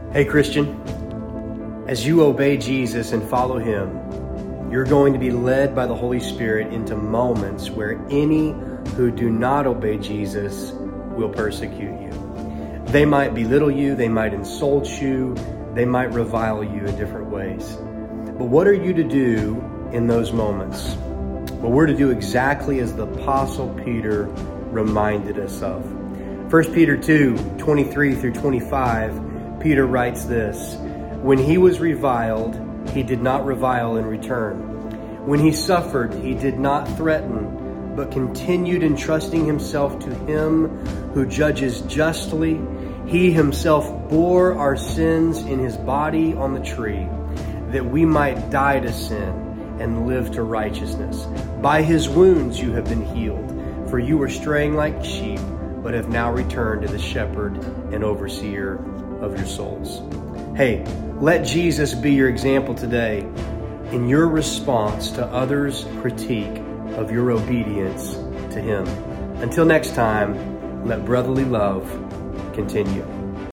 Hey Christian, as you obey Jesus and follow Him, you're going to be led by the Holy Spirit into moments where any who do not obey Jesus will persecute you. They might belittle you, they might insult you, they might revile you in different ways. But what are you to do in those moments? Well, we're to do exactly as the Apostle Peter reminded us of. 1 Peter 2:23 through 25, Peter writes this: "When he was reviled, he did not revile in return. When he suffered, he did not threaten, but continued entrusting himself to him who judges justly. He himself bore our sins in his body on the tree, that we might die to sin and live to righteousness. By his wounds you have been healed, for you were straying like sheep, but have now returned to the shepherd and overseer of your souls." Hey, let Jesus be your example today in your response to others' critique of your obedience to Him. Until next time, let brotherly love continue.